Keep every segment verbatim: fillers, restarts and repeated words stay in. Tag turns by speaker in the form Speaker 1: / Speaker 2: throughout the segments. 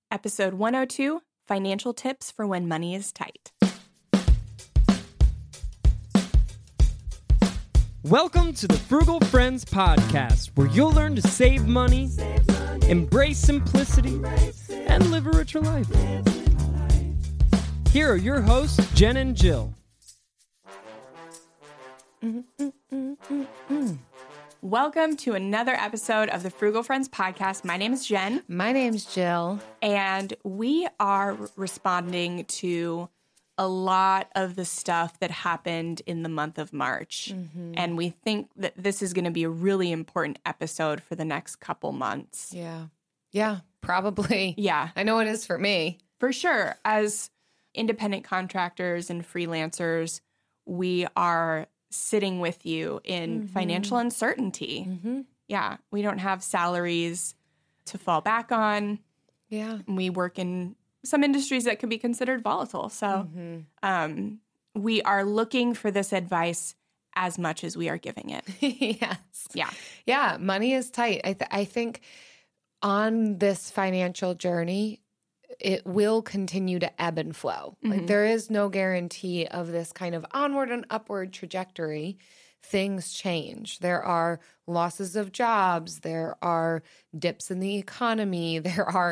Speaker 1: Episode one oh two, Financial Tips for When Money is Tight.
Speaker 2: Welcome to the Frugal Friends Podcast, where you'll learn to save money, save money embrace simplicity, embrace and live a richer life. Here are your hosts, Jen and Jill.
Speaker 1: Mm, mm, mm, mm, mm. Welcome to another episode of the Frugal Friends Podcast. My name is Jen.
Speaker 3: My name's Jill.
Speaker 1: And we are responding to a lot of the stuff that happened in the month of March. Mm-hmm. And we think that this is going to be a really important episode for the next couple months.
Speaker 3: Yeah. Yeah, probably.
Speaker 1: Yeah.
Speaker 3: I know it is for me.
Speaker 1: For sure. As independent contractors and freelancers, we are sitting with you in mm-hmm. financial uncertainty. Mm-hmm. Yeah. We don't have salaries to fall back on.
Speaker 3: Yeah.
Speaker 1: We work in some industries that could be considered volatile. So mm-hmm. um, we are looking for this advice as much as we are giving it.
Speaker 3: Yes.
Speaker 1: Yeah.
Speaker 3: Yeah. Money is tight. I, th- I think on this financial journey, it will continue to ebb and flow. Mm-hmm. Like there is no guarantee of this kind of onward and upward trajectory. Things change. There are losses of jobs. There are dips in the economy. There are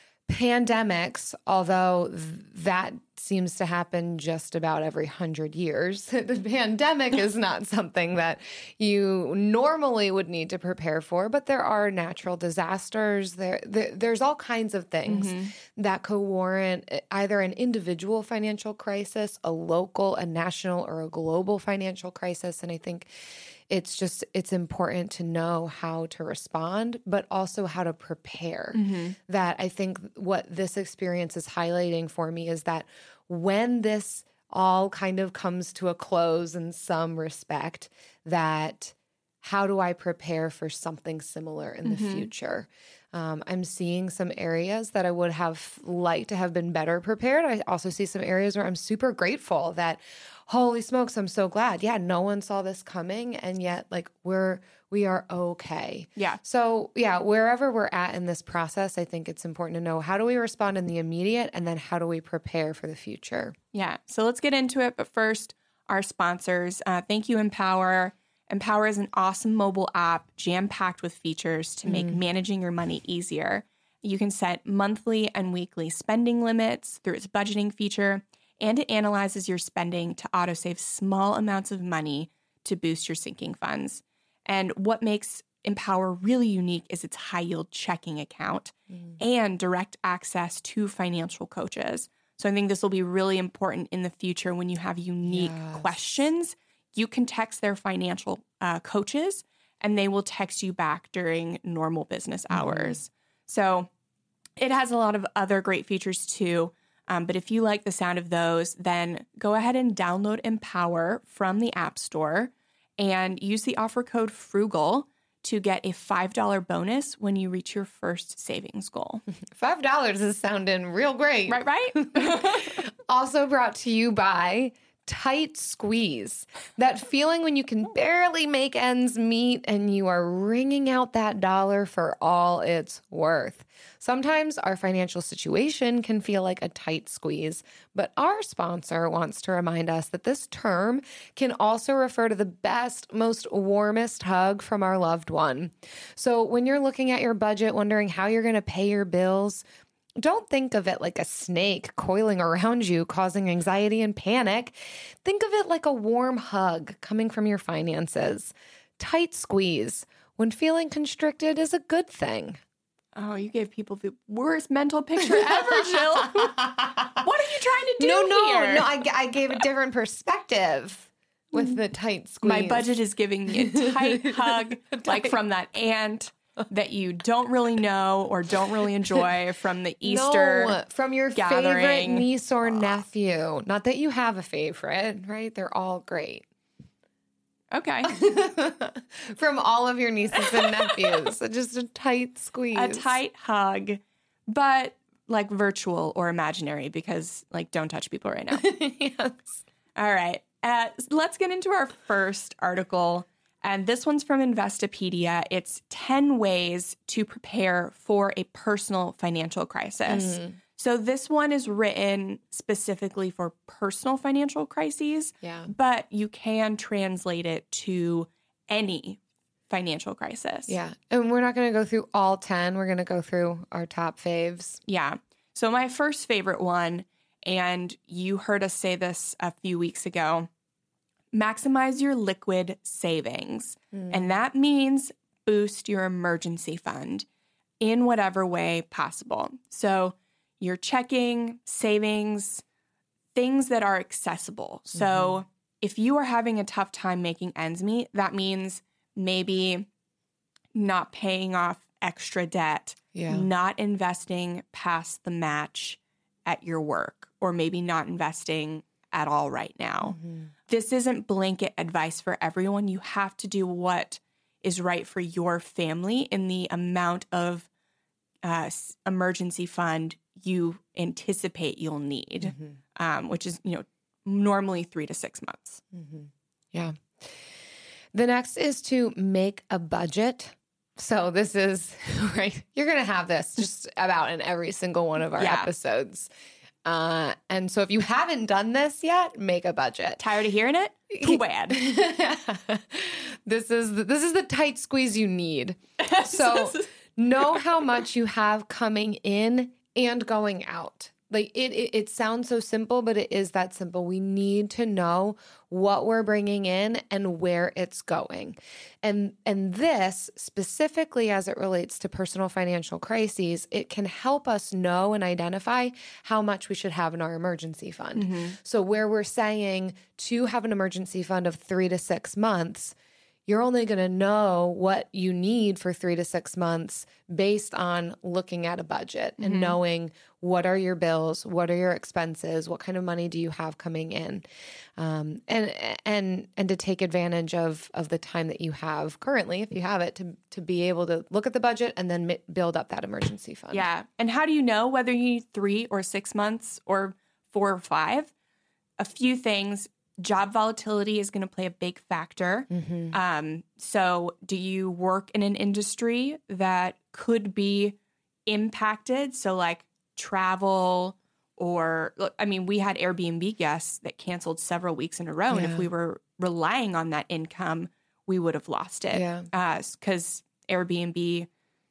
Speaker 3: pandemics, although that seems to happen just about every hundred years. The pandemic is not something that you normally would need to prepare for, but there are natural disasters. There, there there's all kinds of things mm-hmm. that could warrant either an individual financial crisis, a local, a national, or a global financial crisis. And I think it's just, it's important to know how to respond, but also how to prepare. Mm-hmm. That I think what this experience is highlighting for me is that when this all kind of comes to a close in some respect, that how do I prepare for something similar in mm-hmm. the future? Um, I'm seeing some areas that I would have liked to have been better prepared. I also see some areas where I'm super grateful that, holy smokes, I'm so glad. Yeah, no one saw this coming, and yet like we're we are okay.
Speaker 1: Yeah.
Speaker 3: So yeah, wherever we're at in this process, I think it's important to know how do we respond in the immediate, and then how do we prepare for the future.
Speaker 1: Yeah. So let's get into it. But first, our sponsors. Uh, thank you, Empower. Empower is an awesome mobile app jam-packed with features to make mm. managing your money easier. You can set monthly and weekly spending limits through its budgeting feature, and it analyzes your spending to auto-save small amounts of money to boost your sinking funds. And what makes Empower really unique is its high-yield checking account mm. and direct access to financial coaches. So I think this will be really important in the future when you have unique yes. questions. You can text their financial uh, coaches, and they will text you back during normal business hours. Mm. So it has a lot of other great features too. Um, but if you like the sound of those, then go ahead and download Empower from the App Store and use the offer code FRUGAL to get a five dollars bonus when you reach your first savings goal.
Speaker 3: five dollars is sounding real great.
Speaker 1: Right, right?
Speaker 3: Also brought to you by Tight Squeeze. That feeling when you can barely make ends meet and you are wringing out that dollar for all it's worth. Sometimes our financial situation can feel like a tight squeeze, but our sponsor wants to remind us that this term can also refer to the best, most warmest hug from our loved one. So when you're looking at your budget, wondering how you're going to pay your bills, don't think of it like a snake coiling around you, causing anxiety and panic. Think of it like a warm hug coming from your finances. Tight Squeeze, when feeling constricted, is a good thing.
Speaker 1: Oh, you gave people the worst mental picture ever, Jill. What are you trying to do
Speaker 3: no, no,
Speaker 1: here?
Speaker 3: No, I, I gave a different perspective with the tight squeeze.
Speaker 1: My budget is giving me a tight hug, tight. Like from that aunt that you don't really know or don't really enjoy from the Easter
Speaker 3: no, from your
Speaker 1: gathering.
Speaker 3: Favorite niece or nephew. Not that you have a favorite, right? They're all great.
Speaker 1: Okay.
Speaker 3: From all of your nieces and nephews. Just a tight squeeze.
Speaker 1: A tight hug, but like virtual or imaginary, because like don't touch people right now.
Speaker 3: Yes.
Speaker 1: All right. Uh, let's get into our first article. And this one's from Investopedia. It's ten ways to prepare for a personal financial crisis. Mm. So this one is written specifically for personal financial crises,
Speaker 3: yeah.
Speaker 1: but you can translate it to any financial crisis.
Speaker 3: Yeah. And we're not going to go through all ten. We're going to go through our top faves.
Speaker 1: Yeah. So my first favorite one, and you heard us say this a few weeks ago, maximize your liquid savings. Mm. And that means boost your emergency fund in whatever way possible. So your checking, savings, things that are accessible. So mm-hmm. if you are having a tough time making ends meet, that means maybe not paying off extra debt,
Speaker 3: yeah.
Speaker 1: not investing past the match at your work, or maybe not investing at all right now. Mm-hmm. This isn't blanket advice for everyone. You have to do what is right for your family in the amount of uh, emergency fund you anticipate you'll need, mm-hmm. um, which is, you know, normally three to six months.
Speaker 3: Mm-hmm. Yeah. The next is to make a budget. So this is, right, you're going to have this just about in every single one of our yeah. episodes. Uh, and so if you haven't done this yet, make a budget.
Speaker 1: Tired of hearing it? Too bad.
Speaker 3: This is the, this is the tight squeeze you need. So know how much you have coming in and going out. Like it, it, it sounds so simple, but it is that simple. We need to know what we're bringing in and where it's going. And, and this specifically as it relates to personal financial crises, it can help us know and identify how much we should have in our emergency fund. Mm-hmm. So where we're saying to have an emergency fund of three to six months, you're only going to know what you need for three to six months based on looking at a budget mm-hmm. and knowing what are your bills, what are your expenses, what kind of money do you have coming in, um, and and and to take advantage of of the time that you have currently, if you have it, to to be able to look at the budget and then build up that emergency fund.
Speaker 1: Yeah, and how do you know whether you need three or six months or four or five? A few things. Job volatility is going to play a big factor. Mm-hmm. Um, so do you work in an industry that could be impacted? So like travel or, I mean, we had Airbnb guests that canceled several weeks in a row. Yeah. And if we were relying on that income, we would have lost it.
Speaker 3: Yeah.
Speaker 1: Uh, 'cause Airbnb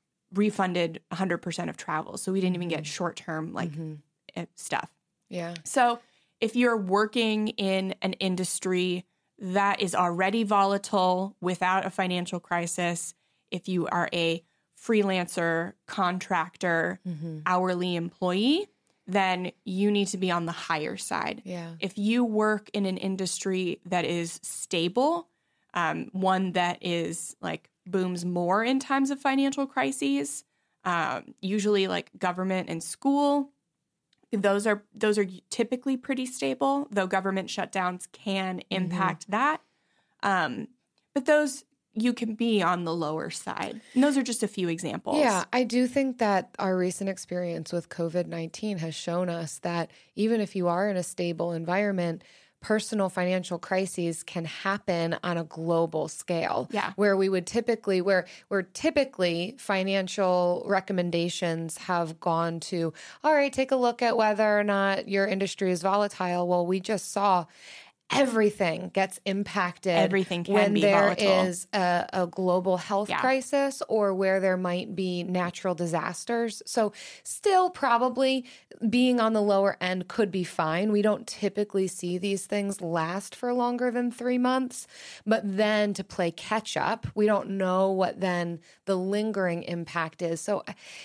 Speaker 1: refunded one hundred percent of travel. So we didn't even get short-term like mm-hmm. stuff.
Speaker 3: Yeah.
Speaker 1: So if you're working in an industry that is already volatile without a financial crisis, if you are a freelancer, contractor, mm-hmm. hourly employee, then you need to be on the higher side.
Speaker 3: Yeah.
Speaker 1: If you work in an industry that is stable, um, one that is like booms more in times of financial crises, um, usually like government and school, Those are those are typically pretty stable, though government shutdowns can impact mm-hmm. that. Um, but those, you can be on the lower side. And those are just a few examples.
Speaker 3: Yeah, I do think that our recent experience with COVID nineteen has shown us that even if you are in a stable environment, personal financial crises can happen on a global scale.
Speaker 1: Yeah.
Speaker 3: Where we would typically, where where typically financial recommendations have gone to, all right, take a look at whether or not your industry is volatile. Well, we just saw everything gets impacted.
Speaker 1: Everything can
Speaker 3: when
Speaker 1: be
Speaker 3: there
Speaker 1: volatile.
Speaker 3: is a, a global health
Speaker 1: yeah.
Speaker 3: crisis or where there might be natural disasters. So still probably being on the lower end could be fine. We don't typically see these things last for longer than three months. But then to play catch up, we don't know what then the lingering impact is. So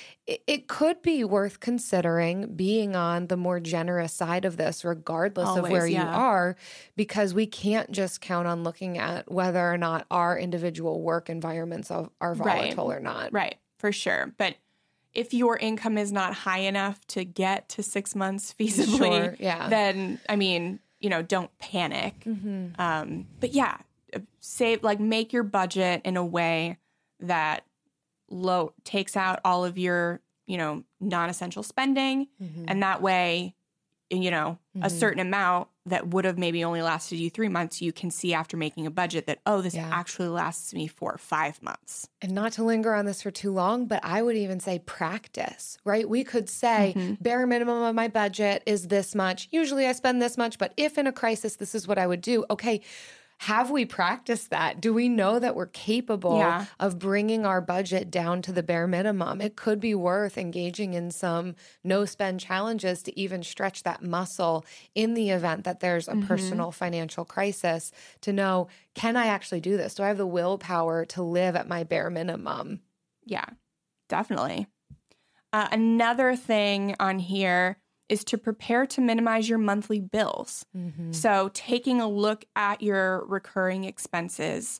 Speaker 3: it could be worth considering being on the more generous side of this, regardless
Speaker 1: Always,
Speaker 3: of where
Speaker 1: yeah.
Speaker 3: you are, because we can't just count on looking at whether or not our individual work environments are volatile
Speaker 1: right.
Speaker 3: or not.
Speaker 1: Right, for sure. But if your income is not high enough to get to six months feasibly,
Speaker 3: sure, yeah.
Speaker 1: then, I mean, you know, don't panic.
Speaker 3: Mm-hmm.
Speaker 1: Um, but yeah, save, like make your budget in a way that low takes out all of your, you know, non-essential spending. Mm-hmm. And that way, you know, mm-hmm. a certain amount that would have maybe only lasted you three months, you can see after making a budget that, oh, this
Speaker 3: Yeah.
Speaker 1: actually lasts me for five months.
Speaker 3: And not to linger on this for too long, but I would even say practice, right? We could say
Speaker 1: Mm-hmm.
Speaker 3: bare minimum of my budget is this much. Usually I spend this much, but if in a crisis, this is what I would do. Okay. Have we practiced that? Do we know that we're capable
Speaker 1: Yeah.
Speaker 3: of bringing our budget down to the bare minimum? It could be worth engaging in some no spend challenges to even stretch that muscle in the event that there's a
Speaker 1: Mm-hmm.
Speaker 3: personal financial crisis to know, can I actually do this? Do I have the willpower to live at my bare minimum?
Speaker 1: Yeah, definitely. Uh, another thing on here is to prepare to minimize your monthly bills.
Speaker 3: Mm-hmm.
Speaker 1: So taking a look at your recurring expenses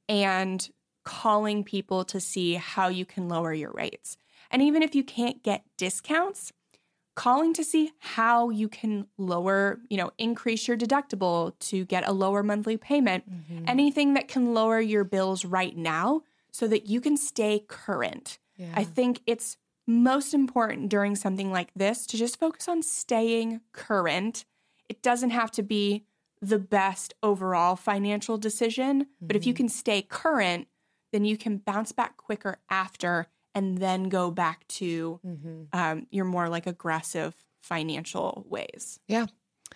Speaker 1: and calling people to see how you can lower your rates. And even if you can't get discounts, calling to see how you can lower, you know, increase your deductible to get a lower monthly payment,
Speaker 3: Mm-hmm.
Speaker 1: anything that can lower your bills right now so that you can stay current.
Speaker 3: Yeah.
Speaker 1: I think it's most important during something like this to just focus on staying current. It doesn't have to be the best overall financial decision, mm-hmm. but if you can stay current, then you can bounce back quicker after and then go back to
Speaker 3: Mm-hmm.
Speaker 1: um, your more like aggressive financial ways.
Speaker 3: Yeah.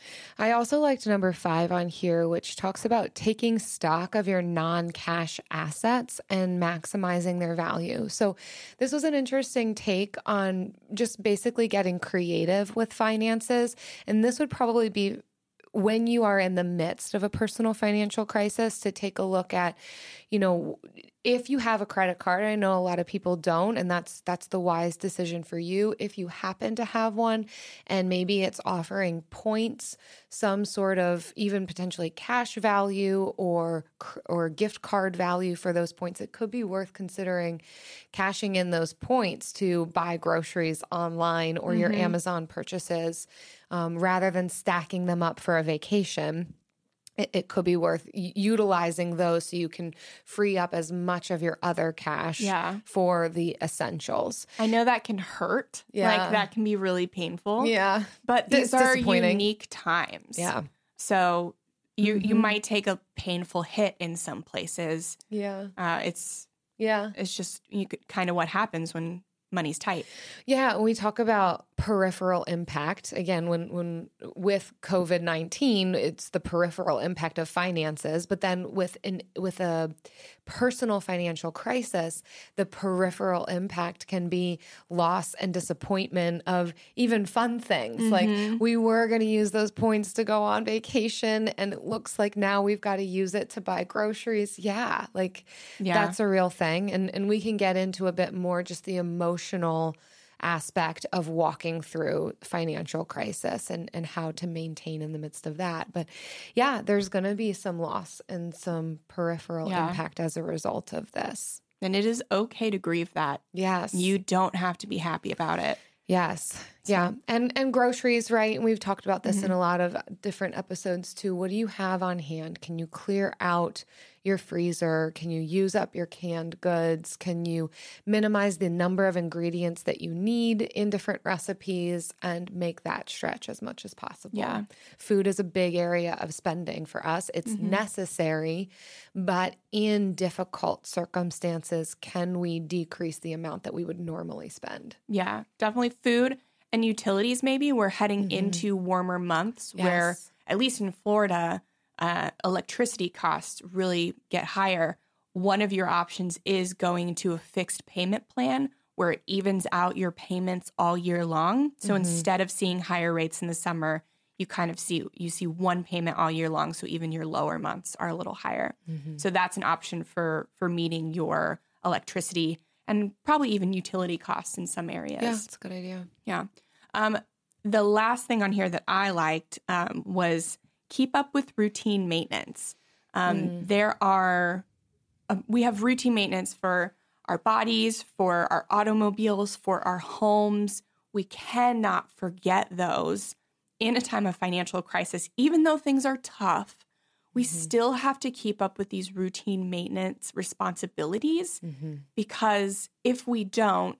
Speaker 3: I also liked number five on here, which talks about taking stock of your non-cash assets and maximizing their value. So this was an interesting take on just basically getting creative with finances. And this would probably be when you are in the midst of a personal financial crisis to take a look at, you know, if you have a credit card. I know a lot of people don't, and that's that's the wise decision for you. If you happen to have one and maybe it's offering points, some sort of even potentially cash value or or gift card value for those points, it could be worth considering cashing in those points to buy groceries online or mm-hmm. your Amazon purchases um, rather than stacking them up for a vacation. It, it could be worth utilizing those so you can free up as much of your other cash
Speaker 1: yeah.
Speaker 3: for the essentials.
Speaker 1: I know that can hurt.
Speaker 3: Yeah.
Speaker 1: Like that can be really painful.
Speaker 3: Yeah.
Speaker 1: But these
Speaker 3: It's
Speaker 1: are
Speaker 3: disappointing.
Speaker 1: unique times.
Speaker 3: Yeah.
Speaker 1: So you
Speaker 3: Mm-hmm.
Speaker 1: you might take a painful hit in some places.
Speaker 3: Yeah.
Speaker 1: Uh, it's
Speaker 3: Yeah.
Speaker 1: it's just you could, kind of what happens when money's tight.
Speaker 3: Yeah, when we talk about peripheral impact, again, when when with COVID nineteen, it's the peripheral impact of finances, but then with an with a personal financial crisis, the peripheral impact can be loss and disappointment of even fun things.
Speaker 1: Mm-hmm.
Speaker 3: Like we were going to use those points to go on vacation and it looks like now we've got to use it to buy groceries. Yeah, like
Speaker 1: Yeah.
Speaker 3: that's a real thing. And and we can get into a bit more just the emotional aspect of walking through financial crisis and, and how to maintain in the midst of that. But yeah, there's going to be some loss and some peripheral
Speaker 1: Yeah.
Speaker 3: impact as a result of this.
Speaker 1: And it is okay to grieve that.
Speaker 3: Yes.
Speaker 1: You don't have to be happy about it.
Speaker 3: Yes. Yeah. And and groceries, right? And we've talked about this
Speaker 1: Mm-hmm.
Speaker 3: in a lot of different episodes too. What do you have on hand? Can you clear out your freezer? Can you use up your canned goods? Can you minimize the number of ingredients that you need in different recipes and make that stretch as much as possible?
Speaker 1: Yeah.
Speaker 3: Food is a big area of spending for us. It's
Speaker 1: Mm-hmm.
Speaker 3: necessary, but in difficult circumstances, can we decrease the amount that we would normally spend?
Speaker 1: Yeah, definitely food and utilities. Maybe we're heading into warmer months where,
Speaker 3: Yes.
Speaker 1: at least in Florida, uh, electricity costs really get higher. One of your options is going to a fixed payment plan where it evens out your payments all year long. So instead of seeing higher rates in the summer, you kind of see you see one payment all year long. So even your lower months are a little higher. So that's an option for for meeting your electricity and probably even utility costs in some areas.
Speaker 3: Yeah, that's a good idea.
Speaker 1: Yeah. Um, the last thing on here that I liked um, was keep up with routine maintenance. Um,
Speaker 3: Mm.
Speaker 1: There are, uh, we have routine maintenance for our bodies, for our automobiles, for our homes. We cannot forget those in a time of financial crisis. Even though things are tough, we
Speaker 3: Mm-hmm.
Speaker 1: still have to keep up with these routine maintenance responsibilities
Speaker 3: Mm-hmm.
Speaker 1: because if we don't,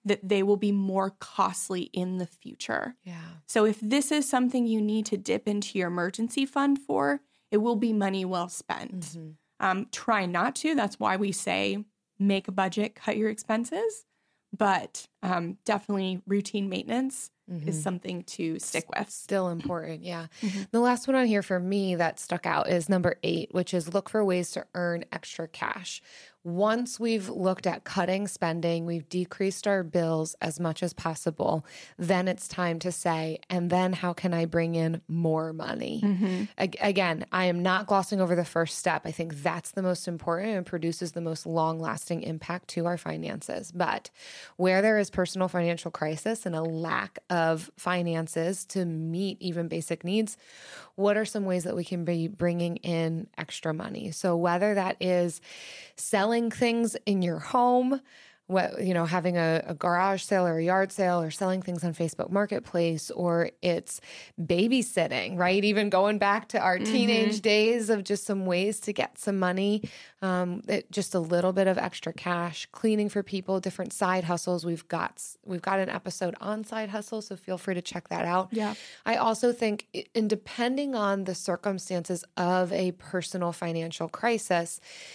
Speaker 1: that they will be more costly in the future.
Speaker 3: Yeah.
Speaker 1: So if this is something you need to dip into your emergency fund for, it will be money well spent.
Speaker 3: Mm-hmm.
Speaker 1: Um, try not to. That's why we say make a budget, cut your expenses. But um, definitely routine maintenance mm-hmm. is something to stick with.
Speaker 3: Still important, yeah.
Speaker 1: Mm-hmm.
Speaker 3: The last one on here for me that stuck out is number eight, which is look for ways to earn extra cash. Once we've looked at cutting spending, we've decreased our bills as much as possible, then it's time to say, and then how can I bring in more money?
Speaker 1: Mm-hmm.
Speaker 3: A- again, I am not glossing over the first step. I think that's the most important and produces the most long-lasting impact to our finances. But where there is personal financial crisis and a lack of finances to meet even basic needs, what are some ways that we can be bringing in extra money? So whether that is selling things in your home, what, you know, having a, a garage sale or a yard sale, or selling things on Facebook Marketplace, or it's babysitting, right? Even going back to our teenage mm-hmm. days of just some ways to get some money, um, it, just a little bit of extra cash, cleaning for people, different side hustles. We've got we've got an episode on side hustles, so feel free to check that out.
Speaker 1: Yeah.
Speaker 3: I also think, in depending on the circumstances of a personal financial crisis,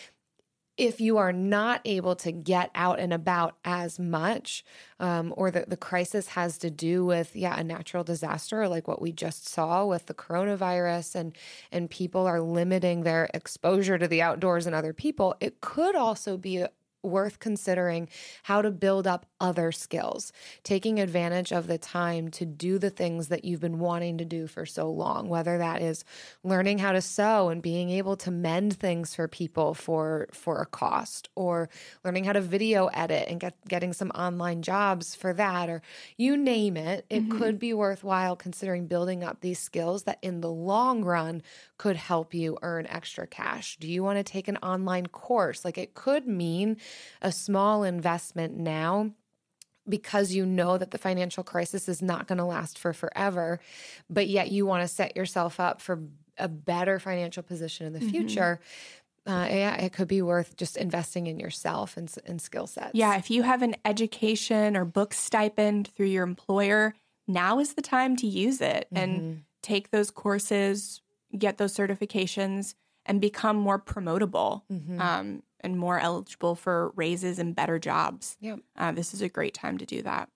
Speaker 3: if you are not able to get out and about as much, um, or the, the crisis has to do with, yeah, a natural disaster like what we just saw with the coronavirus, and, and people are limiting their exposure to the outdoors and other people, it could also be worth considering how to build up other skills, taking advantage of the time to do the things that you've been wanting to do for so long, whether that is learning how to sew and being able to mend things for people for, for a cost, or learning how to video edit and get, getting some online jobs for that, or you name it. It mm-hmm. could be worthwhile considering building up these skills that in the long run could help you earn extra cash. Do you want to take an online course? Like, it could mean a small investment now, because you know that the financial crisis is not going to last for forever, but yet you want to set yourself up for a better financial position in the mm-hmm. future. Uh, yeah, it could be worth just investing in yourself and, and skill sets.
Speaker 1: Yeah, if you have an education or book stipend through your employer, now is the time to use it mm-hmm. and take those courses, get those certifications, and become more promotable. Mm-hmm. Um, and more eligible for raises and better jobs.
Speaker 3: Yep.
Speaker 1: Uh, this is a great time to do that.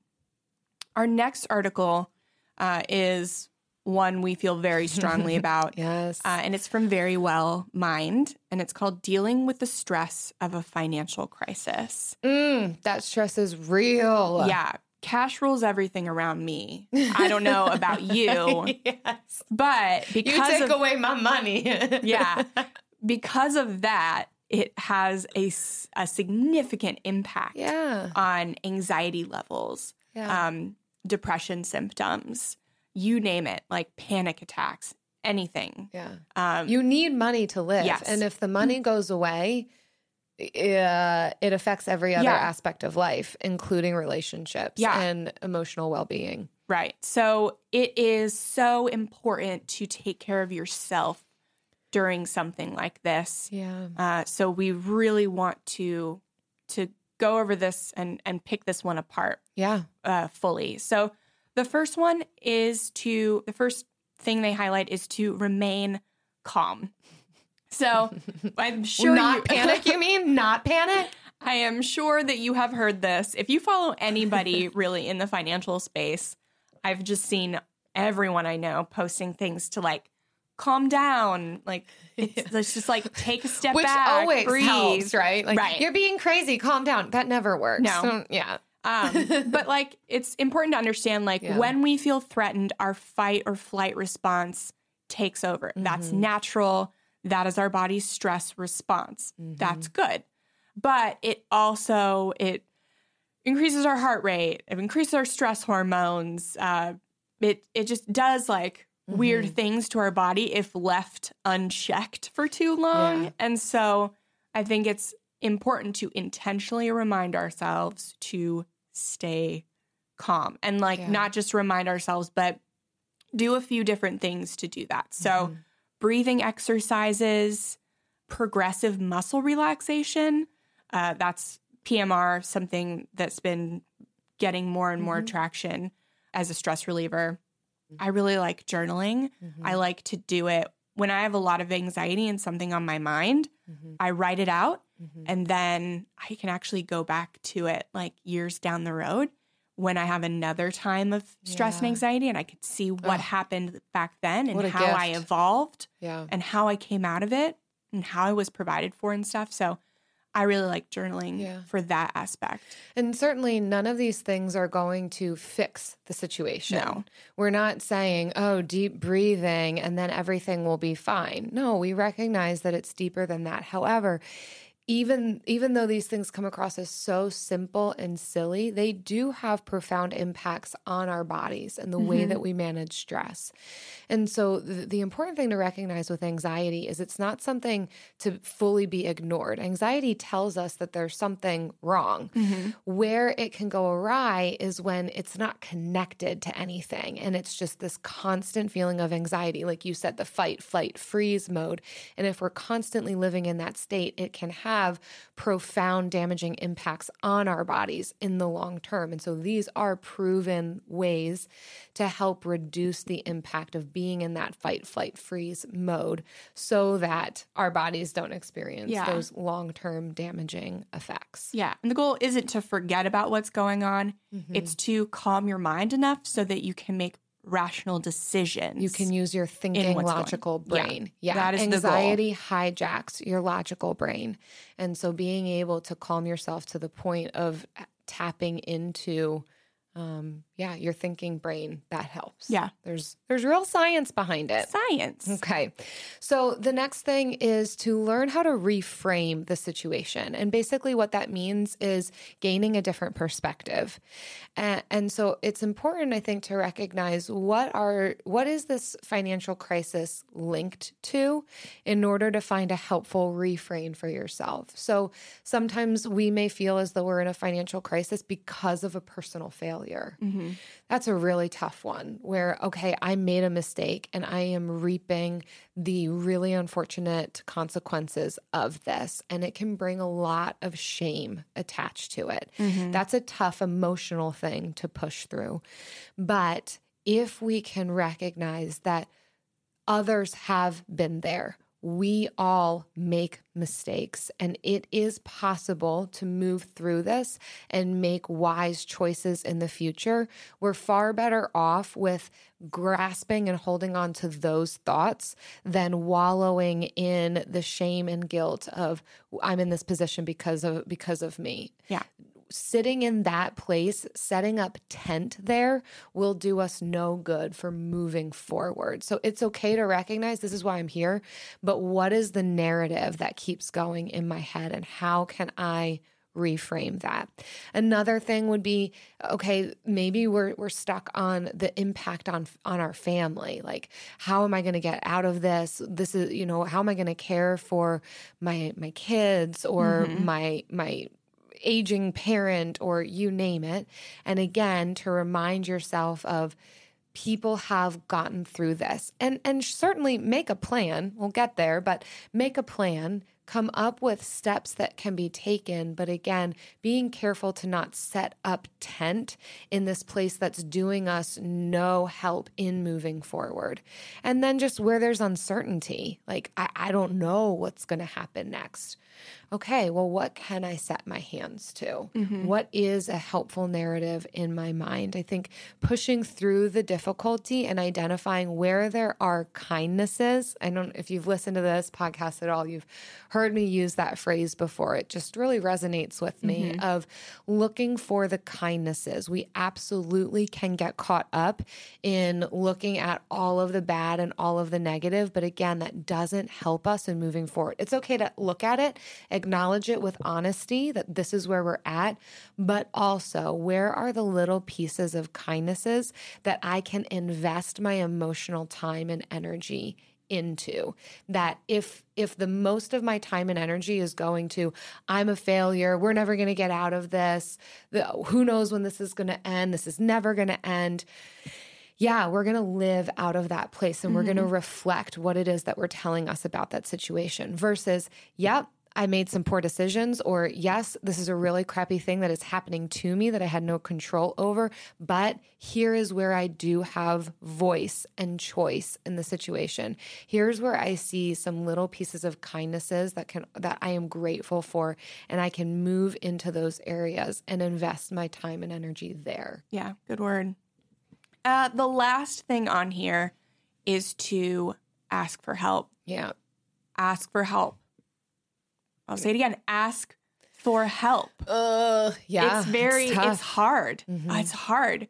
Speaker 1: Our next article uh, is one we feel very strongly about.
Speaker 3: Yes.
Speaker 1: Uh, and it's from Very Well Mind, and it's called Dealing with the Stress of a Financial Crisis.
Speaker 3: Mm, that stress is real.
Speaker 1: Yeah. Cash rules everything around me. I don't know about you.
Speaker 3: Yes.
Speaker 1: But because
Speaker 3: you take
Speaker 1: of,
Speaker 3: away my money.
Speaker 1: yeah. Because of that, it has a, a significant impact
Speaker 3: yeah.
Speaker 1: on anxiety levels,
Speaker 3: yeah.
Speaker 1: um, depression symptoms, you name it, like panic attacks, anything.
Speaker 3: Yeah.
Speaker 1: Um,
Speaker 3: you need money to live.
Speaker 1: Yes.
Speaker 3: And if the money goes away, uh, it affects every other
Speaker 1: yeah.
Speaker 3: aspect of life, including relationships
Speaker 1: yeah.
Speaker 3: and emotional well-being.
Speaker 1: Right. So it is so important to take care of yourself during something like this.
Speaker 3: Yeah.
Speaker 1: Uh, so we really want to to go over this and, and pick this one apart
Speaker 3: Yeah.
Speaker 1: uh, fully. So the first one is to, the first thing they highlight is to remain calm. So I'm sure
Speaker 3: Not
Speaker 1: you,
Speaker 3: panic, you mean? Not panic?
Speaker 1: I am sure that you have heard this. If you follow anybody really in the financial space, I've just seen everyone I know posting things to like, calm down. Like, it's,
Speaker 3: yeah.
Speaker 1: let's just like take a step
Speaker 3: Which
Speaker 1: back,
Speaker 3: always
Speaker 1: breathe.
Speaker 3: helps, right? Like,
Speaker 1: right.
Speaker 3: You're being crazy. Calm down. That never works.
Speaker 1: No.
Speaker 3: So, yeah.
Speaker 1: Um, but like, it's important to understand, like
Speaker 3: Yeah.
Speaker 1: when we feel threatened, our fight or flight response takes over. Mm-hmm. That's natural. That is our body's stress response. Mm-hmm. That's good. But it also, it increases our heart rate. It increases our stress hormones. Uh, it, it just does like weird mm-hmm. things to our body if left unchecked for too long.
Speaker 3: Yeah.
Speaker 1: And so I think it's important to intentionally remind ourselves to stay calm and like
Speaker 3: Yeah.
Speaker 1: not just remind ourselves, but do a few different things to do that. So
Speaker 3: Mm-hmm.
Speaker 1: breathing exercises, progressive muscle relaxation, uh, that's P M R, something that's been getting more and more
Speaker 3: Mm-hmm.
Speaker 1: traction as a stress reliever. I really like journaling.
Speaker 3: Mm-hmm.
Speaker 1: I like to do it when I have a lot of anxiety and something on my mind.
Speaker 3: Mm-hmm.
Speaker 1: I write it out,
Speaker 3: Mm-hmm.
Speaker 1: and then I can actually go back to it like years down the road when I have another time of stress and
Speaker 3: Yeah.
Speaker 1: anxiety, and I could see what
Speaker 3: Ugh.
Speaker 1: happened back then and
Speaker 3: What a
Speaker 1: how I
Speaker 3: gift.
Speaker 1: evolved
Speaker 3: Yeah.
Speaker 1: and how I came out of it and how I was provided for and stuff. So I really like journaling
Speaker 3: Yeah.
Speaker 1: for that aspect.
Speaker 3: And certainly none of these things are going to fix the situation.
Speaker 1: No.
Speaker 3: We're not saying, oh, deep breathing and then everything will be fine. No, we recognize that it's deeper than that. However, even even though these things come across as so simple and silly, they do have profound impacts on our bodies and the way that we manage stress. And so the, the important thing to recognize with anxiety is it's not something to fully be ignored. Anxiety tells us that there's something wrong. Where it can go awry is when it's not connected to anything and it's just this constant feeling of anxiety. Like you said, the fight, flight, freeze mode. And if we're constantly living in that state, it can have have profound damaging impacts on our bodies in the long term. And so these are proven ways to help reduce the impact of being in that fight, flight, freeze mode so that our bodies don't experience
Speaker 1: Yeah.
Speaker 3: those long-term damaging effects.
Speaker 1: Yeah. And the goal isn't to forget about what's going on.
Speaker 3: Mm-hmm.
Speaker 1: It's to calm your mind enough so that you can make rational decisions.
Speaker 3: You can use your thinking
Speaker 1: what's
Speaker 3: logical
Speaker 1: going-
Speaker 3: brain.
Speaker 1: Yeah,
Speaker 3: Yeah,
Speaker 1: that is the goal.
Speaker 3: anxiety hijacks your logical brain. And so being able to calm yourself to the point of tapping into um yeah, your thinking brain, that helps.
Speaker 1: Yeah.
Speaker 3: There's there's real science behind it.
Speaker 1: Science.
Speaker 3: Okay. So the next thing is to learn how to reframe the situation. And basically what that means is gaining a different perspective. And, and so it's important, I think, to recognize what are what is this financial crisis linked to in order to find a helpful reframe for yourself. So sometimes we may feel as though we're in a financial crisis because of a personal failure.
Speaker 1: Mm-hmm.
Speaker 3: That's a really tough one where, okay, I made a mistake and I am reaping the really unfortunate consequences of this. And it can bring a lot of shame attached to it.
Speaker 1: Mm-hmm.
Speaker 3: That's a tough emotional thing to push through. But if we can recognize that others have been there, we all make mistakes, and it is possible to move through this and make wise choices in the future. We're far better off with grasping and holding on to those thoughts than wallowing in the shame and guilt of I'm in this position because of because of me.
Speaker 1: Yeah.
Speaker 3: Sitting in that place, setting up tent there will do us no good for moving forward. So it's okay to recognize this is why I'm here, but what is the narrative that keeps going in my head and how can I reframe that? Another thing would be, okay, maybe we're we're stuck on the impact on on our family. Like, how am I going to get out of this? This is, you know, how am I going to care for my my kids or
Speaker 1: Mm-hmm.
Speaker 3: my my aging parent or you name it. And again, to remind yourself of people have gotten through this and, and certainly make a plan. We'll get there, but make a plan, come up with steps that can be taken. But again, being careful to not set up tent in this place that's doing us no help in moving forward. And then just where there's uncertainty, like, I, I don't know what's going to happen next. Okay, well, what can I set my hands to?
Speaker 1: Mm-hmm.
Speaker 3: What is a helpful narrative in my mind? I think pushing through the difficulty and identifying where there are kindnesses. I don't, if you've listened to this podcast at all, you've heard me use that phrase before. It just really resonates with me
Speaker 1: Mm-hmm.
Speaker 3: of looking for the kindnesses. We absolutely can get caught up in looking at all of the bad and all of the negative. But again, that doesn't help us in moving forward. It's okay to look at it, acknowledge it with honesty that this is where we're at, but also where are the little pieces of kindnesses that I can invest my emotional time and energy into. That if if the most of my time and energy is going to I'm a failure, we're never going to get out of this, the, who knows when this is going to end, this is never going to end. Yeah, we're going to live out of that place and we're going to reflect what it is that we're telling us about that situation versus, yep, I made some poor decisions, or yes, this is a really crappy thing that is happening to me that I had no control over, but here is where I do have voice and choice in the situation. Here's where I see some little pieces of kindnesses that can that I am grateful for, and I can move into those areas and invest my time and energy there.
Speaker 1: Yeah, good word. Uh, the last thing on here is to ask for help.
Speaker 3: Yeah.
Speaker 1: Ask for help. I'll say it again. Ask for help.
Speaker 3: Uh, yeah.
Speaker 1: It's very,
Speaker 3: it's,
Speaker 1: it's hard.
Speaker 3: Mm-hmm.
Speaker 1: It's hard.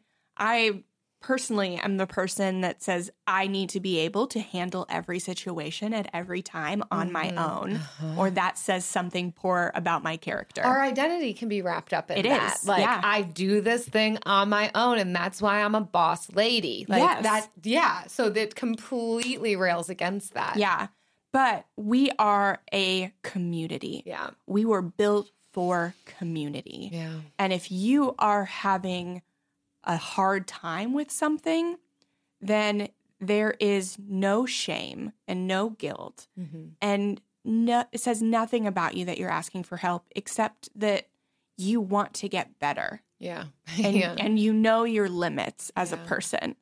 Speaker 1: I personally am the person that says I need to be able to handle every situation at every time on mm-hmm. my own, uh-huh. or that says something poor about my character.
Speaker 3: Our identity can be wrapped up in
Speaker 1: it
Speaker 3: that.
Speaker 1: Is.
Speaker 3: Like,
Speaker 1: yeah.
Speaker 3: I do this thing on my own, and that's why I'm a boss lady. Like
Speaker 1: yes.
Speaker 3: that. Yeah. So that completely rails against that.
Speaker 1: Yeah. But we are a community.
Speaker 3: Yeah.
Speaker 1: We were built for community.
Speaker 3: Yeah.
Speaker 1: And if you are having a hard time with something, then there is no shame and no guilt. Mm-hmm. And no, it says nothing about you that you're asking for help, except that you want to get better.
Speaker 3: Yeah.
Speaker 1: and,
Speaker 3: yeah.
Speaker 1: and you know your limits as
Speaker 3: yeah.
Speaker 1: a person.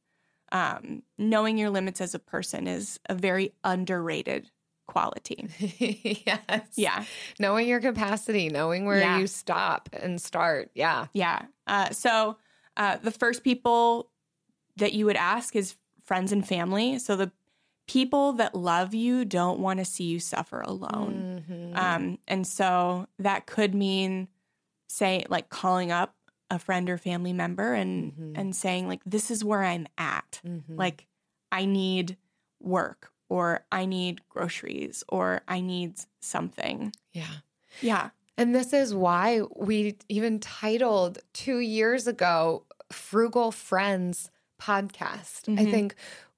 Speaker 1: Um, knowing your limits as a person is a very underrated quality.
Speaker 3: Yes.
Speaker 1: Yeah.
Speaker 3: Knowing your capacity, knowing where
Speaker 1: yeah.
Speaker 3: you stop and start. Yeah.
Speaker 1: Yeah. Uh, so uh, the first people that you would ask is friends and family. So the people that love you don't want to see you suffer alone. Mm-hmm. Um, and so that could mean, say, like calling up a friend or family member and, mm-hmm. and saying, like, this is where I'm at. Mm-hmm. Like, I need work, or I need groceries, or I need something.
Speaker 3: Yeah.
Speaker 1: Yeah.
Speaker 3: And this is why we even titled two years ago, Frugal Friends Podcast. Mm-hmm. I think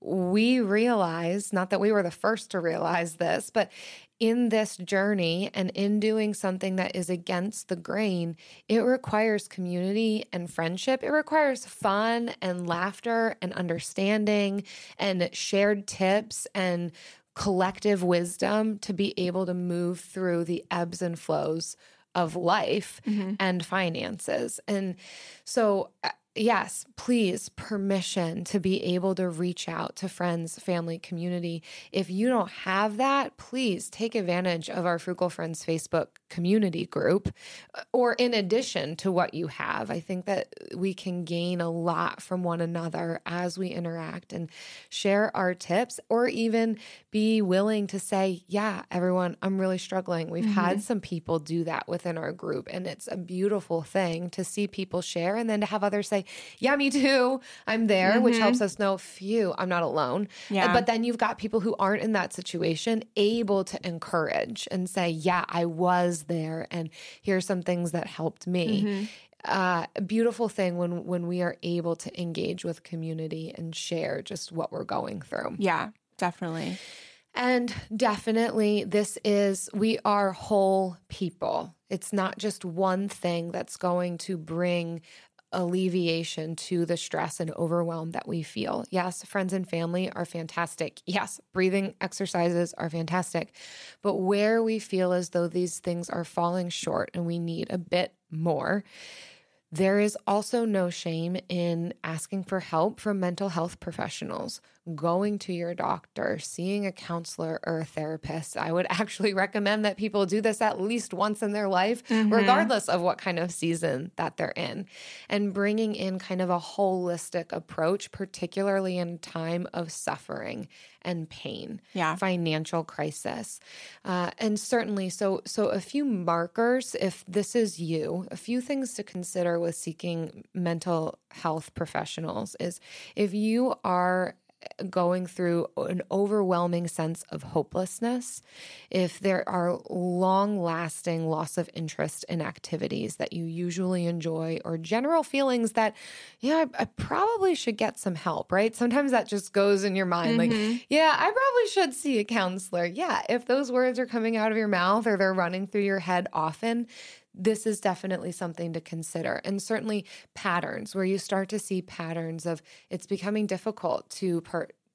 Speaker 3: we realized, not that we were the first to realize this, but in this journey and in doing something that is against the grain, it requires community and friendship. It requires fun and laughter and understanding and shared tips and collective wisdom to be able to move through the ebbs and flows of life mm-hmm. and finances. And so yes, please, permission to be able to reach out to friends, family, community. If you don't have that, please take advantage of our Frugal Friends Facebook community group, or in addition to what you have. I think that we can gain a lot from one another as we interact and share our tips, or even be willing to say, yeah, everyone, I'm really struggling. We've mm-hmm. had some people do that within our group, and it's a beautiful thing to see people share and then to have others say, yeah, me too. I'm there, mm-hmm. which helps us know, phew, I'm not alone.
Speaker 1: Yeah.
Speaker 3: But then you've got people who aren't in that situation able to encourage and say, yeah, I was there, and here's some things that helped me. Mm-hmm. Uh, a beautiful thing when when we are able to engage with community and share just what we're going through.
Speaker 1: Yeah, definitely.
Speaker 3: And definitely, this is, we are whole people. It's not just one thing that's going to bring alleviation to the stress and overwhelm that we feel. Yes, friends and family are fantastic. Yes, breathing exercises are fantastic. But where we feel as though these things are falling short and we need a bit more, there is also no shame in asking for help from mental health professionals, going to your doctor, seeing a counselor or a therapist. I would actually recommend that people do this at least once in their life, mm-hmm. regardless of what kind of season that they're in, and bringing in kind of a holistic approach, particularly in time of suffering and pain,
Speaker 1: yeah.
Speaker 3: financial crisis. Uh, and certainly, so so a few markers, if this is you, a few things to consider with seeking mental health professionals is if you are going through an overwhelming sense of hopelessness, if there are long-lasting loss of interest in activities that you usually enjoy, or general feelings that, yeah, I, I probably should get some help, right? Sometimes that just goes in your mind, mm-hmm. like, yeah, I probably should see a counselor. Yeah, if those words are coming out of your mouth or they're running through your head often, this is definitely something to consider. And certainly patterns where you start to see patterns of it's becoming difficult to per-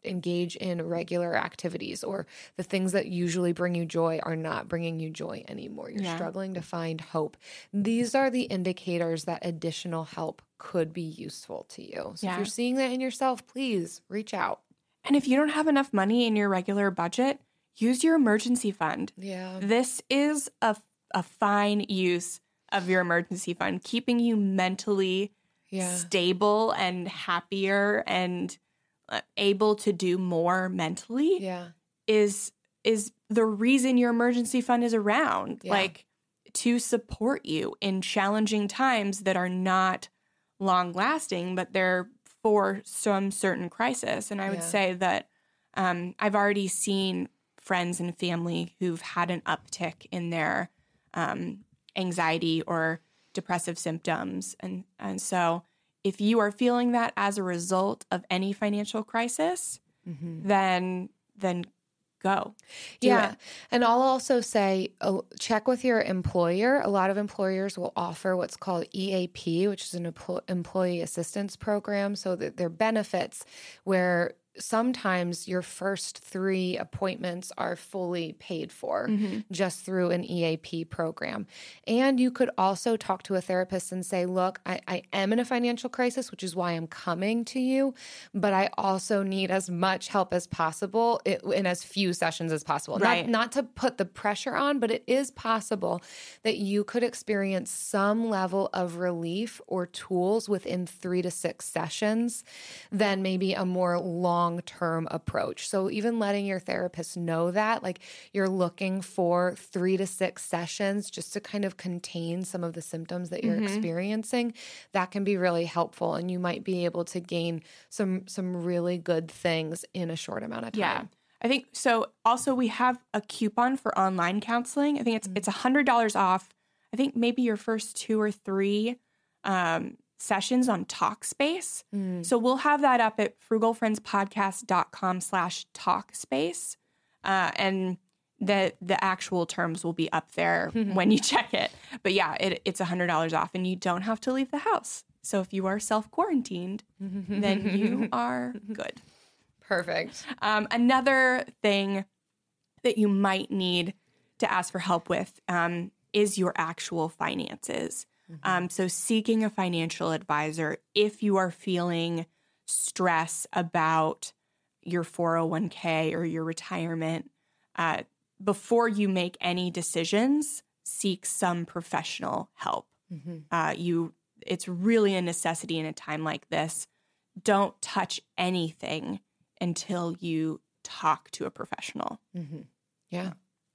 Speaker 3: engage in regular activities, or the things that usually bring you joy are not bringing you joy anymore. You're
Speaker 1: Yeah.
Speaker 3: struggling to find hope. These are the indicators that additional help could be useful to you. So
Speaker 1: Yeah.
Speaker 3: if you're seeing that in yourself, please reach out.
Speaker 1: And if you don't have enough money in your regular budget, use your emergency fund.
Speaker 3: Yeah.
Speaker 1: This is a, a fine use of your emergency fund, keeping you mentally
Speaker 3: Yeah.
Speaker 1: stable and happier and uh, able to do more mentally
Speaker 3: Yeah.
Speaker 1: is is the reason your emergency fund is around,
Speaker 3: Yeah.
Speaker 1: like to support you in challenging times that are not long lasting, but they're for some certain crisis. And I would
Speaker 3: Yeah.
Speaker 1: say that um, I've already seen friends and family who've had an uptick in their um, anxiety or depressive symptoms. And, and so if you are feeling that as a result of any financial crisis,
Speaker 3: Mm-hmm.
Speaker 1: then then go. Do
Speaker 3: Yeah.
Speaker 1: it.
Speaker 3: And I'll also say, uh, check with your employer. A lot of employers will offer what's called E A P, which is an empl- employee assistance program. So that their benefits, where sometimes your first three appointments are fully paid for
Speaker 1: Mm-hmm.
Speaker 3: just through an E A P program. And you could also talk to a therapist and say, look, I, I am in a financial crisis, which is why I'm coming to you, but I also need as much help as possible i- in as few sessions as possible.
Speaker 1: Right.
Speaker 3: Not, not to put the pressure on, but it is possible that you could experience some level of relief or tools within three to six sessions than maybe a more long-term approach. So even letting your therapist know that, like you're looking for three to six sessions just to kind of contain some of the symptoms that you're
Speaker 1: Mhm.
Speaker 3: experiencing, that can be really helpful. And you might be able to gain some some really good things in a short amount of time.
Speaker 1: Yeah. I think so. Also, we have a coupon for online counseling. I think it's it's a hundred dollars off. I think maybe your first two or three um, sessions on Talkspace.
Speaker 3: Mm.
Speaker 1: So we'll have that up at frugalfriendspodcast.com slash Talkspace. Uh, and the the actual terms will be up there when you check it. But yeah, it, it's a hundred dollars off, and you don't have to leave the house. So if you are self-quarantined, then you are good.
Speaker 3: Perfect.
Speaker 1: Um, another thing that you might need to ask for help with um, is your actual finances.
Speaker 3: Mm-hmm.
Speaker 1: Um, so seeking a financial advisor if you are feeling stress about your four oh one k or your retirement, uh, before you make any decisions, seek some professional help.
Speaker 3: Mm-hmm.
Speaker 1: Uh, you, it's really a necessity in a time like this. Don't touch anything until you talk to a professional.
Speaker 3: Mm-hmm. Yeah.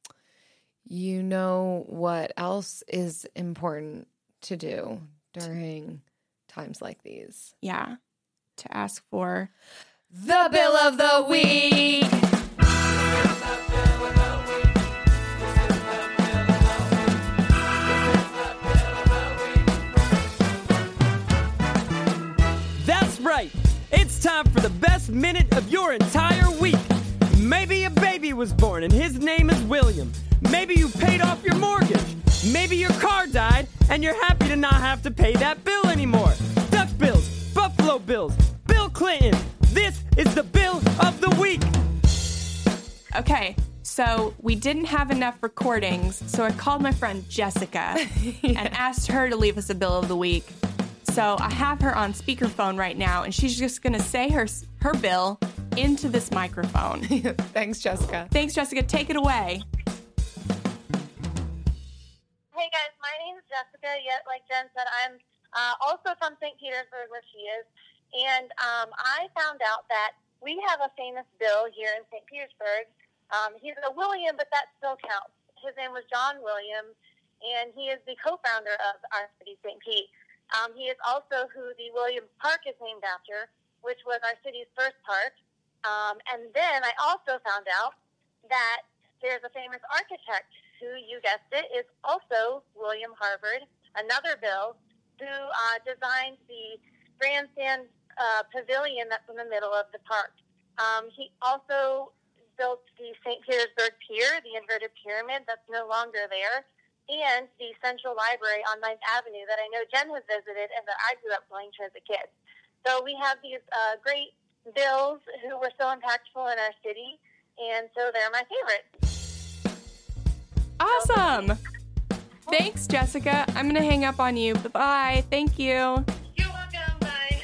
Speaker 3: You know what else is important to do during times like these?
Speaker 1: Yeah. To ask for
Speaker 3: The bill of the week.
Speaker 2: That's right. It's time for the best minute of your entire week. Maybe a baby was born and his name is William. Maybe you paid off your mortgage. Maybe your car died and you're happy to not have to pay that bill anymore. Duck bills, Buffalo Bills, Bill Clinton. This is the bill of the week.
Speaker 1: Okay, so we didn't have enough recordings, so I called my friend Jessica and asked her to leave us a bill of the week. So I have her on speakerphone right now, and she's just going to say her her bill into this microphone.
Speaker 3: Thanks, Jessica.
Speaker 1: Thanks, Jessica. Take it away.
Speaker 4: Hey guys, my name is Jessica. Yet, like Jen said, I'm uh, also from Saint Petersburg, where she is. And um, I found out that we have a famous Bill here in Saint Petersburg. Um, he's a William, but that still counts. His name was John Williams, and he is the co-founder of our city, Saint Pete. Um, he is also who the Williams Park is named after, which was our city's first park. Um, and then I also found out that there's a famous architect who, you guessed it, is also William Harvard, another Bill, who uh, designed the grandstand uh, pavilion that's in the middle of the park. Um, he also built the Saint Petersburg Pier, the inverted pyramid that's no longer there, and the Central Library on ninth Avenue that I know Jen has visited and that I grew up going to as a kid. So we have these uh, great bills who were so impactful in our city, and so they're my favorite.
Speaker 1: Awesome. Thanks, Jessica. I'm going to hang up on you. Bye-bye. Thank you.
Speaker 4: You're welcome. Bye.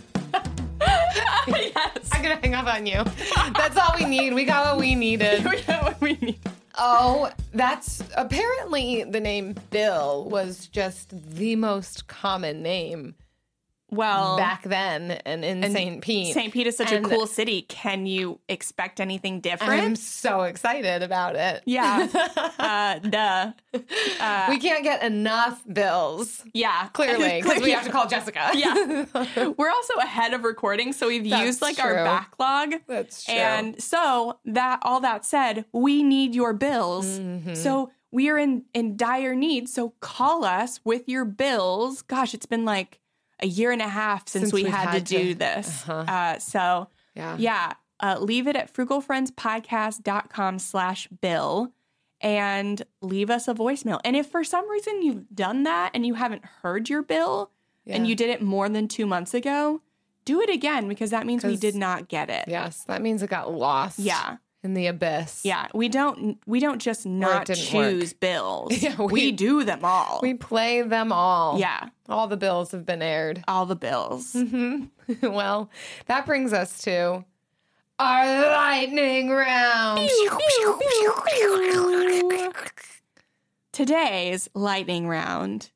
Speaker 1: Yes.
Speaker 3: I'm going to hang up on you. That's all we need. We got what we needed.
Speaker 1: We got what we need.
Speaker 3: Oh, that's apparently the name Bill was just the most common name
Speaker 1: Well,
Speaker 3: back then and in
Speaker 1: and
Speaker 3: Saint Pete.
Speaker 1: Saint Pete is such
Speaker 3: And
Speaker 1: a cool city. Can you expect anything different?
Speaker 3: I'm so excited about it.
Speaker 1: Yeah. uh, duh. Uh,
Speaker 3: We can't get enough bills,
Speaker 1: yeah.
Speaker 3: clearly, because we have to call Jessica.
Speaker 1: Yeah. We're also ahead of recording, so we've
Speaker 3: That's
Speaker 1: used like
Speaker 3: true.
Speaker 1: our backlog.
Speaker 3: That's true.
Speaker 1: And so that all that said, we need your bills.
Speaker 3: Mm-hmm.
Speaker 1: So we are in, in dire need. So call us with your bills. Gosh, it's been like a year and a half since,
Speaker 3: Since
Speaker 1: we
Speaker 3: we've
Speaker 1: had,
Speaker 3: had
Speaker 1: to do
Speaker 3: to-
Speaker 1: this.
Speaker 3: uh-huh.
Speaker 1: Uh, so
Speaker 3: Yeah.
Speaker 1: yeah, uh, leave it at frugalfriendspodcast.com slash bill and leave us a voicemail. And if for some reason you've done that and you haven't heard your bill and
Speaker 3: Yeah.
Speaker 1: you did it more than two months ago, do it again because that means we
Speaker 3: 'Cause-
Speaker 1: did not get it.
Speaker 3: Yes, that means it got lost.
Speaker 1: Yeah.
Speaker 3: In the abyss.
Speaker 1: Yeah, we don't we don't just not
Speaker 3: didn't
Speaker 1: choose
Speaker 3: work.
Speaker 1: bills.
Speaker 3: Yeah,
Speaker 1: we,
Speaker 3: we-
Speaker 1: do them all.
Speaker 3: We play them all.
Speaker 1: yeah,
Speaker 3: All the bills have been aired.
Speaker 1: all the bills.
Speaker 3: Well, that brings us to our lightning round.
Speaker 1: Today's lightning round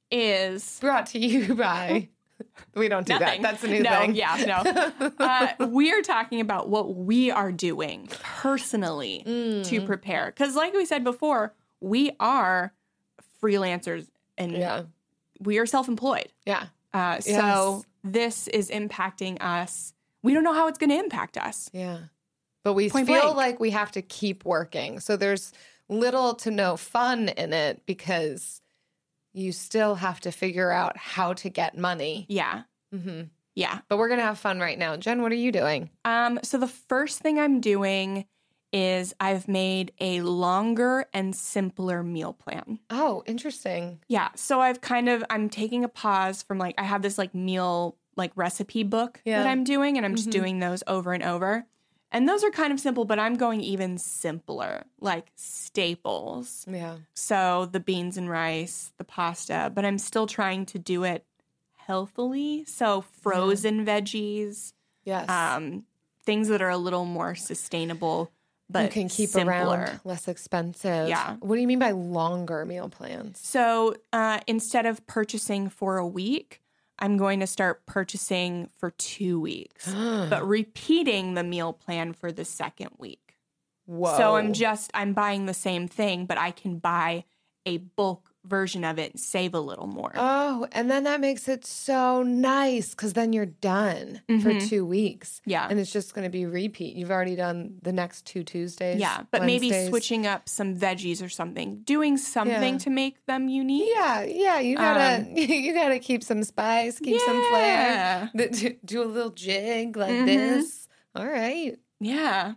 Speaker 1: is
Speaker 3: Brought to you by. We don't do
Speaker 1: nothing.
Speaker 3: that. That's a new
Speaker 1: no,
Speaker 3: thing.
Speaker 1: Yeah, no. Uh, we are talking about what we are doing personally
Speaker 3: Mm.
Speaker 1: to prepare. Because, like we said before, we are freelancers and
Speaker 3: Yeah.
Speaker 1: we are self-employed.
Speaker 3: Yeah.
Speaker 1: Uh, so
Speaker 3: Yes.
Speaker 1: this is impacting us. We don't know how it's going to impact us.
Speaker 3: Yeah. But we
Speaker 1: Point
Speaker 3: feel
Speaker 1: blank.
Speaker 3: like we have to keep working. So there's little to no fun in it because you still have to figure out how to get money.
Speaker 1: Yeah.
Speaker 3: hmm
Speaker 1: Yeah.
Speaker 3: But we're going to have fun right now. Jen, what are you doing?
Speaker 1: Um, so the first thing I'm doing is I've made a longer and simpler meal plan.
Speaker 3: Oh, interesting.
Speaker 1: Yeah. So I've kind of, I'm taking a pause from like, I have this like meal, like recipe book
Speaker 3: Yeah.
Speaker 1: that I'm doing, and I'm just
Speaker 3: Mhm.
Speaker 1: doing those over and over. And those are kind of simple, but I'm going even simpler, like staples.
Speaker 3: Yeah.
Speaker 1: So the beans and rice, the pasta, but I'm still trying to do it healthily. So frozen veggies,
Speaker 3: Yes.
Speaker 1: um, things that are a little more sustainable, but
Speaker 3: you can keep
Speaker 1: simpler.
Speaker 3: around, less expensive.
Speaker 1: Yeah.
Speaker 3: What do you mean by longer meal plans?
Speaker 1: So uh, instead of purchasing for a week, I'm going to start purchasing for two weeks, but repeating the meal plan for the second week.
Speaker 3: Whoa.
Speaker 1: So I'm just, I'm buying the same thing, but I can buy a bulk version of it and save a little more.
Speaker 3: Oh, and then that makes it so nice because then you're done for
Speaker 1: Mhm.
Speaker 3: two weeks.
Speaker 1: Yeah.
Speaker 3: And it's just going to be repeat. You've already done the next two Tuesdays.
Speaker 1: Yeah, but maybe
Speaker 3: Wednesdays.
Speaker 1: switching up some veggies or something, doing something
Speaker 3: Yeah.
Speaker 1: to make them unique.
Speaker 3: Yeah, yeah, you gotta
Speaker 1: Um,
Speaker 3: you gotta keep some spice, keep some flair,
Speaker 1: Yeah.
Speaker 3: The- do, do a little jig like
Speaker 1: Mhm.
Speaker 3: this. All right,
Speaker 1: Yeah.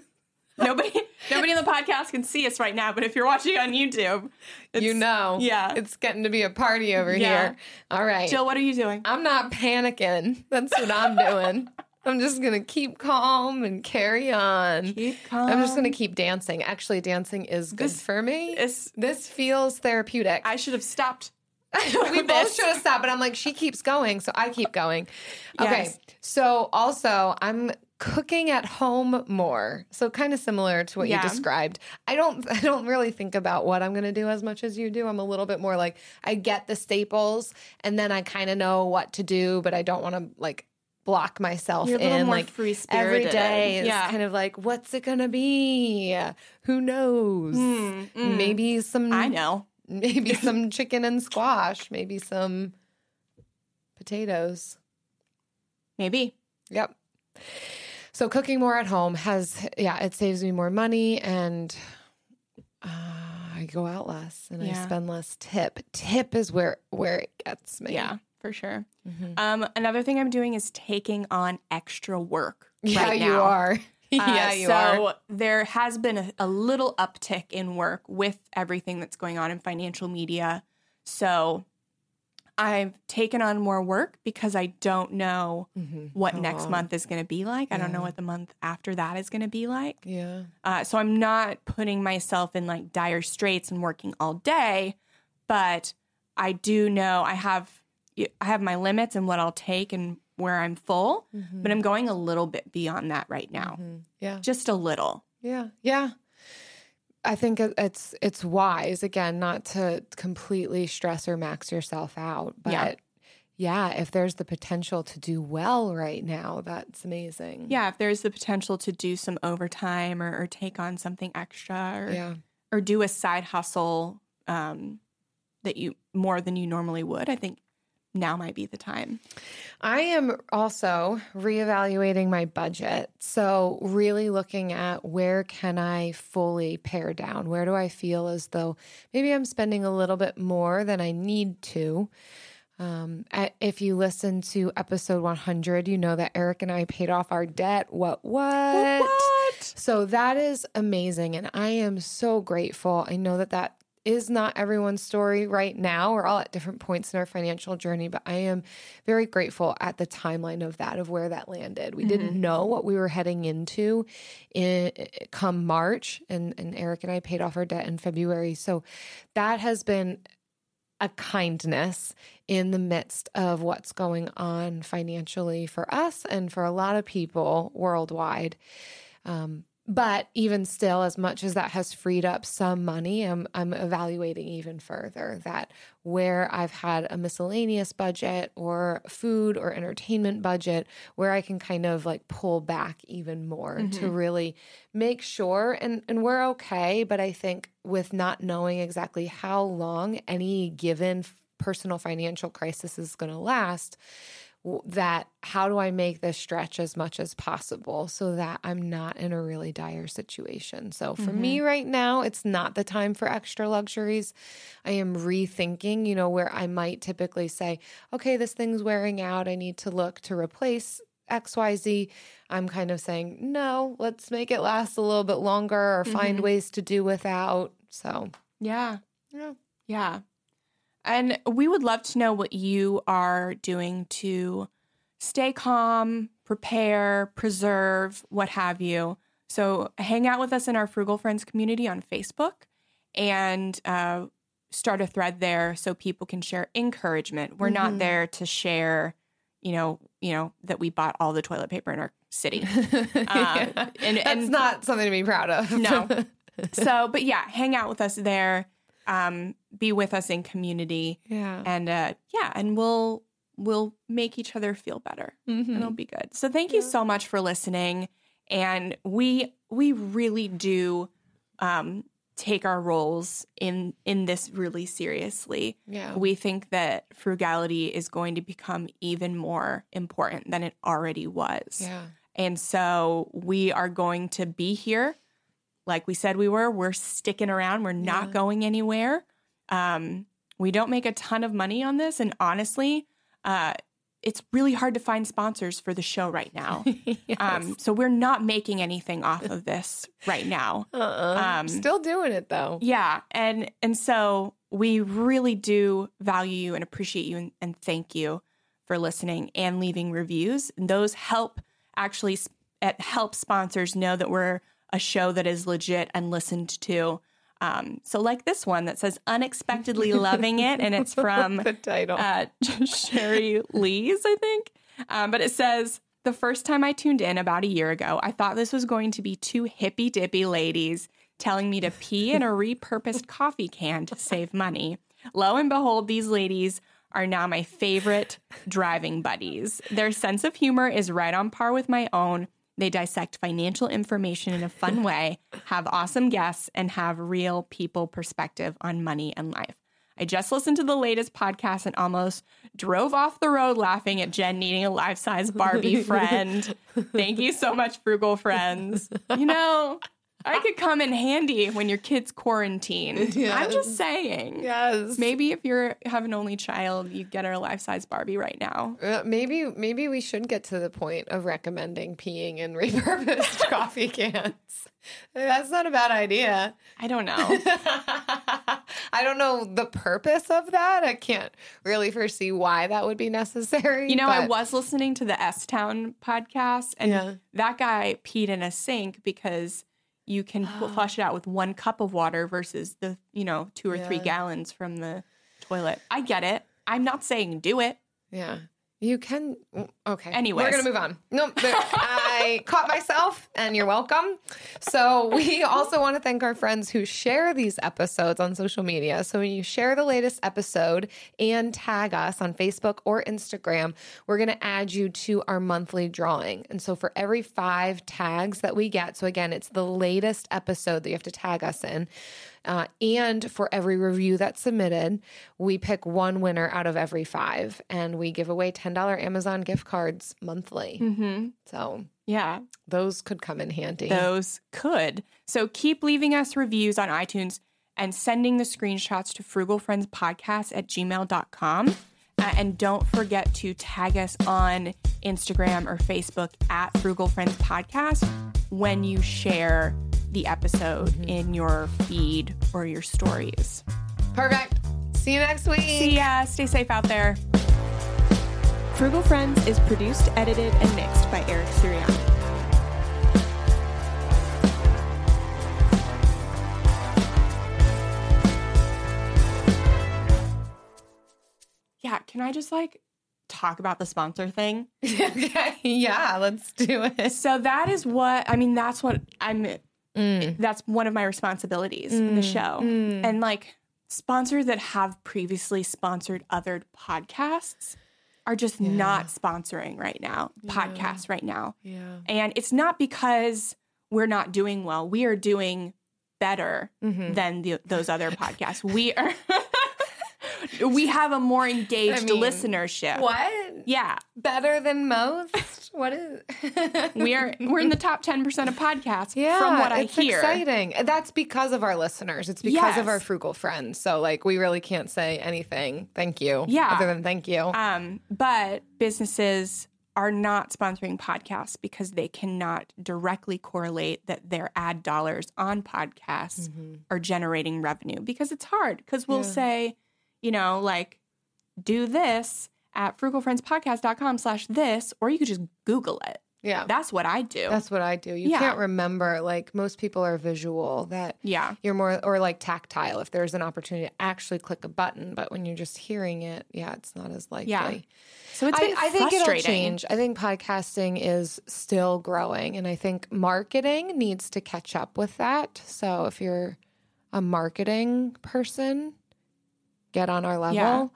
Speaker 1: nobody nobody in the podcast can see us right now, but if you're watching on YouTube, it's,
Speaker 3: you know,
Speaker 1: yeah.
Speaker 3: it's getting to be a party over
Speaker 1: Yeah.
Speaker 3: here. All right,
Speaker 1: Jill, what are you doing?
Speaker 3: I'm not panicking. That's what I'm doing. I'm just gonna keep calm and carry on.
Speaker 1: Keep calm.
Speaker 3: I'm just gonna keep dancing. Actually, dancing is good
Speaker 1: This
Speaker 3: for me.
Speaker 1: is-
Speaker 3: This feels therapeutic.
Speaker 1: I should have stopped.
Speaker 3: we
Speaker 1: with
Speaker 3: both
Speaker 1: this.
Speaker 3: should have stopped, but I'm like, she keeps going, so I keep going. Okay.
Speaker 1: Yes.
Speaker 3: So also I'm cooking at home more. So kind of similar to what
Speaker 1: Yeah.
Speaker 3: you described. I don't I don't really think about what I'm gonna do as much as you do. I'm a little bit more like I get the staples and then I kind of know what to do, but I don't want to like block myself
Speaker 1: You're a little
Speaker 3: in
Speaker 1: more
Speaker 3: like
Speaker 1: free-spirited.
Speaker 3: every day is
Speaker 1: Yeah.
Speaker 3: kind of like, what's it gonna be? Who knows?
Speaker 1: Mm, mm.
Speaker 3: Maybe some
Speaker 1: I know.
Speaker 3: Maybe some chicken and squash. Maybe some potatoes.
Speaker 1: Maybe.
Speaker 3: Yep. So cooking more at home has, yeah, it saves me more money and uh, I go out less and I
Speaker 1: Yeah.
Speaker 3: spend less tip. Tip is where where it gets me.
Speaker 1: Yeah, for sure.
Speaker 3: Mhm.
Speaker 1: Um, another thing I'm doing is taking on extra work.
Speaker 3: Yeah,
Speaker 1: right
Speaker 3: you
Speaker 1: now.
Speaker 3: are.
Speaker 1: Uh,
Speaker 3: yeah, you
Speaker 1: so
Speaker 3: are.
Speaker 1: there has been a, a little uptick in work with everything that's going on in financial media. So I've taken on more work because I don't know
Speaker 3: Mm-hmm.
Speaker 1: what
Speaker 3: How
Speaker 1: next
Speaker 3: long?
Speaker 1: month is going to be like. I don't know
Speaker 3: Yeah.
Speaker 1: what the month after that is going to be like.
Speaker 3: Yeah.
Speaker 1: Uh, so I'm not putting myself in like dire straits and working all day, but I do know I have I have my limits and what I'll take and where I'm full,
Speaker 3: Mm-hmm.
Speaker 1: but I'm going a little bit beyond that right now.
Speaker 3: Mhm. Yeah.
Speaker 1: Just a little.
Speaker 3: Yeah. Yeah. I think it- it's it's wise, again, not to completely stress or max yourself out, but
Speaker 1: Yeah.
Speaker 3: yeah, if there's the potential to do well right now, that's amazing.
Speaker 1: Yeah, if there's the potential to do some overtime or, or take on something extra or
Speaker 3: Yeah.
Speaker 1: or do a side hustle um, that you more than you normally would, I think now might be the time.
Speaker 3: I am also reevaluating my budget. So really looking at where can I fully pare down? Where do I feel as though maybe I'm spending a little bit more than I need to? Um, a- if you listen to episode one hundred, you know that Eric and I paid off our debt. What, what?
Speaker 1: What?
Speaker 3: So that is amazing. And I am so grateful. I know that that is not everyone's story right now. We're all at different points in our financial journey, but I am very grateful at the timeline of that, of where that landed. We
Speaker 1: Mm-hmm.
Speaker 3: didn't know what we were heading into in come March, and, and Eric and I paid off our debt in February. So that has been a kindness in the midst of what's going on financially for us and for a lot of people worldwide. Um, But even still, as much as that has freed up some money, I'm, I'm evaluating even further that where I've had a miscellaneous budget or food or entertainment budget, where I can kind of like pull back even more
Speaker 1: Mm-hmm.
Speaker 3: to really make sure, and, and we're okay. But I think with not knowing exactly how long any given personal financial crisis is going to last, that how do I make this stretch as much as possible so that I'm not in a really dire situation. So for
Speaker 1: Mm-hmm.
Speaker 3: me right now, it's not the time for extra luxuries. I am rethinking, you know, where I might typically say, okay, this thing's wearing out. I need to look to replace X Y Z. I'm kind of saying, no, let's make it last a little bit longer or find
Speaker 1: Mhm.
Speaker 3: ways to do without. So
Speaker 1: Yeah.
Speaker 3: yeah.
Speaker 1: Yeah. And we would love to know what you are doing to stay calm, prepare, preserve, what have you. So hang out with us in our Frugal Friends community on Facebook and uh, start a thread there so people can share encouragement. We're not
Speaker 3: Mhm.
Speaker 1: there to share, you know, you know, that we bought all the toilet paper in our city. Um,
Speaker 3: Yeah.
Speaker 1: and-
Speaker 3: That's
Speaker 1: and-
Speaker 3: not something to be proud of.
Speaker 1: No. So, but yeah, hang out with us there. Um, be with us in community,
Speaker 3: Yeah.
Speaker 1: and uh, yeah, and we'll we'll make each other feel better.
Speaker 3: Mhm.
Speaker 1: It'll be good. So, thank you
Speaker 3: Yeah.
Speaker 1: so much for listening, and we we really do um, take our roles in in this really seriously.
Speaker 3: Yeah.
Speaker 1: We think that frugality is going to become even more important than it already was.
Speaker 3: Yeah.
Speaker 1: And so we are going to be here. Like we said we were, we're sticking around. We're not
Speaker 3: Yeah.
Speaker 1: going anywhere. Um, we don't make a ton of money on this. And honestly, uh, it's really hard to find sponsors for the show right now.
Speaker 3: Yes.
Speaker 1: Um, so we're not making anything off of this right now.
Speaker 3: uh-uh.
Speaker 1: um,
Speaker 3: Still doing it though.
Speaker 1: Yeah. And and so we really do value you and appreciate you and, and thank you for listening and leaving reviews. And those help actually sp- it help sponsors know that we're a show that is legit and listened to. Um, so like this one that says unexpectedly loving it. And it's from
Speaker 3: the title.
Speaker 1: uh, Sherry Lee's, I think. Um, but it says, the first time I tuned in about a year ago, I thought this was going to be two hippy dippy ladies telling me to pee in a repurposed coffee can to save money. Lo and behold, these ladies are now my favorite driving buddies. Their sense of humor is right on par with my own. They dissect financial information in a fun way, have awesome guests, and have real people perspective on money and life. I just listened to the latest podcast and almost drove off the road laughing at Jen needing a life-size Barbie friend. Thank you so much, Frugal Friends. You know, I could come in handy when your kid's quarantined. I'm just
Speaker 3: Yes.
Speaker 1: saying.
Speaker 3: Yes.
Speaker 1: Maybe if you're have an only child, you get her a life-size Barbie right now.
Speaker 3: Uh, maybe maybe we should get to the point of recommending peeing in repurposed coffee cans. That's not a bad idea.
Speaker 1: I don't know.
Speaker 3: I don't know the purpose of that. I can't really foresee why that would be necessary.
Speaker 1: You know,
Speaker 3: but...
Speaker 1: I was listening to the S-Town podcast, and
Speaker 3: yeah.
Speaker 1: that guy peed in a sink because you can flush it out with one cup of water versus the, you know, two or
Speaker 3: yeah.
Speaker 1: three gallons from the toilet. I get it. I'm not saying do it.
Speaker 3: Yeah. You can. Okay.
Speaker 1: Anyways.
Speaker 3: We're going to move on. No, nope, I caught myself, and you're welcome. So we also want to thank our friends who share these episodes on social media. So when you share the latest episode and tag us on Facebook or Instagram, we're going to add you to our monthly drawing. And so for every five tags that we get, so again, it's the latest episode that you have to tag us in. Uh, and for every review that's submitted, we pick one winner out of every five, and we give away ten dollars Amazon gift cards monthly.
Speaker 1: Mm-hmm.
Speaker 3: So
Speaker 1: yeah,
Speaker 3: those could come in handy.
Speaker 1: Those could. So keep leaving us reviews on iTunes and sending the screenshots to frugalfriendspodcast at gmail dot com. Uh, and don't forget to tag us on Instagram or Facebook at Frugal Friends Podcast when you share the episode mm-hmm. in your feed or your stories.
Speaker 3: Perfect. See you next week.
Speaker 1: See ya. Stay safe out there.
Speaker 5: Frugal Friends is produced, edited, and mixed by Eric Sirianni.
Speaker 1: Yeah, can I just like talk about the sponsor thing?
Speaker 3: Yeah, let's do it.
Speaker 1: So that is what, I mean, that's what I'm, mm. that's one of my responsibilities mm. in the show. Mm. And like sponsors that have previously sponsored other podcasts are just yeah. not sponsoring right now, yeah. podcasts right now.
Speaker 3: Yeah.
Speaker 1: And it's not because we're not doing well. We are doing better mm-hmm. than the, those other podcasts. We are... We have a more engaged I mean, listenership.
Speaker 3: What?
Speaker 1: Yeah.
Speaker 3: Better than most? What is
Speaker 1: We are we're in the top ten percent of podcasts
Speaker 3: yeah,
Speaker 1: from what I
Speaker 3: it's
Speaker 1: hear.
Speaker 3: Exciting. That's because of our listeners. It's because yes. of our frugal friends. So like we really can't say anything. Thank you.
Speaker 1: Yeah.
Speaker 3: Other than thank you.
Speaker 1: Um, but businesses are not sponsoring podcasts because they cannot directly correlate that their ad dollars on podcasts mm-hmm. are generating revenue because it's hard. Because we'll yeah. say, you know, like, do this at frugalfriendspodcast.com slash this, or you could just Google it.
Speaker 3: Yeah.
Speaker 1: That's what I do.
Speaker 3: That's what I do. You yeah. can't remember, like, most people are visual, that
Speaker 1: yeah.
Speaker 3: you're more, or like tactile, if there's an opportunity to actually click a button. But when you're just hearing it, yeah, it's not as likely.
Speaker 1: Yeah. So it's been
Speaker 3: I, I think
Speaker 1: frustrating.
Speaker 3: It'll change. I think podcasting is still growing, and I think marketing needs to catch up with that. So if you're a marketing person, get on our level.
Speaker 1: Yeah.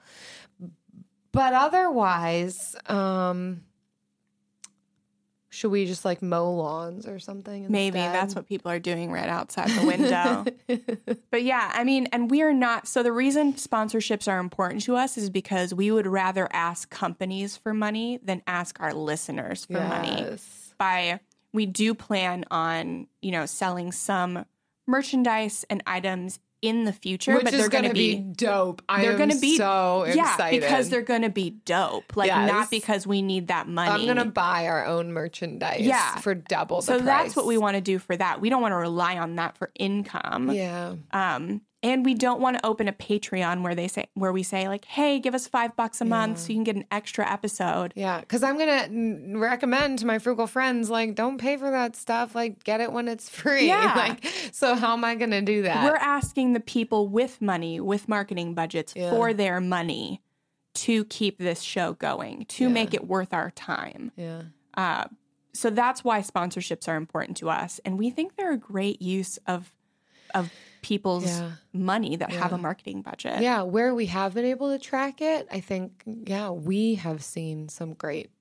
Speaker 3: But otherwise, um, should we just like mow lawns or something instead?
Speaker 1: Maybe that's what people are doing right outside the window. But yeah, I mean, and we are not, so the reason sponsorships are important to us is because we would rather ask companies for money than ask our listeners for
Speaker 3: yes.
Speaker 1: money. By, we do plan on, you know, selling some merchandise and items in the future,
Speaker 3: Which
Speaker 1: but
Speaker 3: is
Speaker 1: they're going to be,
Speaker 3: be dope. I
Speaker 1: they're
Speaker 3: am
Speaker 1: gonna be
Speaker 3: so
Speaker 1: yeah,
Speaker 3: excited.
Speaker 1: because they're going to be dope. Like
Speaker 3: yes.
Speaker 1: not because we need that money.
Speaker 3: I'm going to buy our own merchandise
Speaker 1: yeah.
Speaker 3: for double the
Speaker 1: so
Speaker 3: price.
Speaker 1: So that's what we want to do for that. We don't want to rely on that for income.
Speaker 3: Yeah.
Speaker 1: Um, and we don't want to open a Patreon where they say where we say like, hey, give us five bucks a yeah. month so you can get an extra episode.
Speaker 3: Yeah, because I'm going to recommend to my frugal friends, like, don't pay for that stuff. Like, get it when it's free.
Speaker 1: Yeah.
Speaker 3: Like, so how am I going to do that?
Speaker 1: We're asking the people with money, with marketing budgets yeah. for their money to keep this show going, to
Speaker 3: yeah.
Speaker 1: make it worth our time.
Speaker 3: Yeah.
Speaker 1: Uh, so that's why sponsorships are important to us. And we think they're a great use of of people's
Speaker 3: yeah.
Speaker 1: money that
Speaker 3: yeah.
Speaker 1: have a marketing budget.
Speaker 3: Yeah, where we have been able to track it, I think, yeah, we have seen some great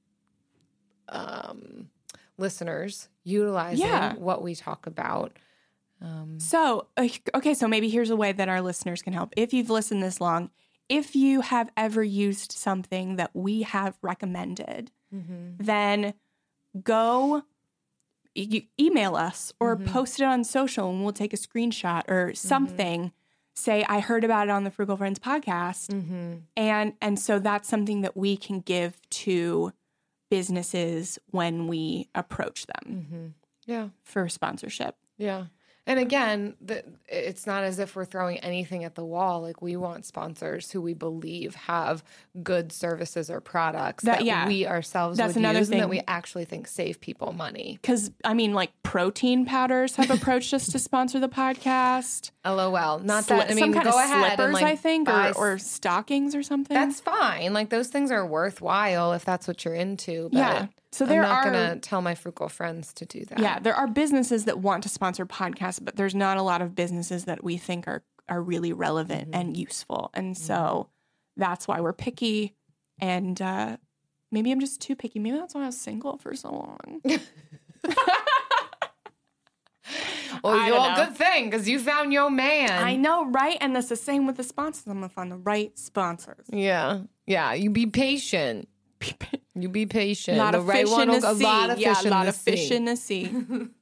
Speaker 3: um, listeners utilizing
Speaker 1: yeah.
Speaker 3: what we talk about. Um,
Speaker 1: so, okay, so maybe here's a way that our listeners can help. If you've listened this long, if you have ever used something that we have recommended, mm-hmm. then go... You email us or mm-hmm. post it on social and we'll take a screenshot or something. Mm-hmm. Say, I heard about it on the Frugal Friends podcast.
Speaker 3: Mm-hmm.
Speaker 1: And and so that's something that we can give to businesses when we approach them
Speaker 3: mm-hmm. yeah.
Speaker 1: for sponsorship.
Speaker 3: Yeah. And again, the, it's not as if we're throwing anything at the wall. Like, we want sponsors who we believe have good services or products that,
Speaker 1: That- yeah.
Speaker 3: we ourselves
Speaker 1: That's
Speaker 3: would
Speaker 1: another
Speaker 3: use and that
Speaker 1: thing.
Speaker 3: we actually think save people money.
Speaker 1: Because, I mean, like protein powders have approached us to sponsor the podcast.
Speaker 3: LOL. Not
Speaker 1: Sli-
Speaker 3: that, I mean,
Speaker 1: some kind
Speaker 3: go
Speaker 1: of
Speaker 3: ahead
Speaker 1: slippers,
Speaker 3: and, like,
Speaker 1: I think,
Speaker 3: buy
Speaker 1: or, or stockings or something.
Speaker 3: That's fine. Like, those things are worthwhile if that's what you're into. But
Speaker 1: Yeah. So there
Speaker 3: I'm not
Speaker 1: are-
Speaker 3: going to tell my frugal friends to do that.
Speaker 1: Yeah, there are businesses that want to sponsor podcasts, but there's not a lot of businesses that we think are, are really relevant
Speaker 3: Mm-hmm.
Speaker 1: and useful. And so that's why we're picky. And uh, maybe I'm just too picky. Maybe that's why I was single for so long.
Speaker 3: Well,
Speaker 1: I
Speaker 3: you're
Speaker 1: don't
Speaker 3: a
Speaker 1: know.
Speaker 3: good thing because you found your man.
Speaker 1: I know, right? And that's the same with the sponsors. I'm going to find the right sponsors.
Speaker 3: Yeah. Yeah. You be patient. You be patient.
Speaker 1: A lot
Speaker 3: the
Speaker 1: of
Speaker 3: right
Speaker 1: fish
Speaker 3: one
Speaker 1: in
Speaker 3: will-
Speaker 1: the
Speaker 3: a
Speaker 1: sea.
Speaker 3: lot of
Speaker 1: yeah,
Speaker 3: fish
Speaker 1: a
Speaker 3: in
Speaker 1: lot
Speaker 3: the
Speaker 1: of fish
Speaker 3: sea.
Speaker 1: in the sea.